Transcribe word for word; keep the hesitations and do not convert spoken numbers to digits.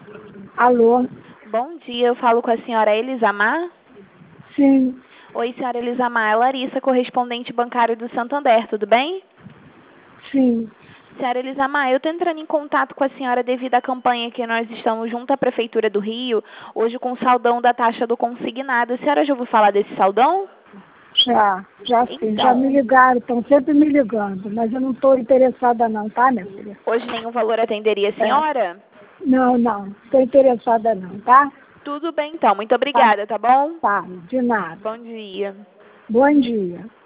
Alô? Bom dia, eu falo com a senhora Elisamar? Sim, Oi, senhora Elisamar, é Larissa, correspondente bancário do Santander, tudo bem? sim. Senhora Elisamar, eu estou entrando em contato com a senhora devido à campanha que nós estamos junto à Prefeitura do Rio, hoje com o saldão da taxa do consignado. A senhora já ouviu falar desse saldão? Já, já sim. Já me Então, ligaram, estão sempre me ligando, mas eu não estou interessada não, tá, minha filha? hoje nenhum valor atenderia a É. senhora? Não, não, estou interessada não, tá? Tudo bem então, muito Tá, obrigada, tá bom? tá, de nada. Bom dia. Bom dia.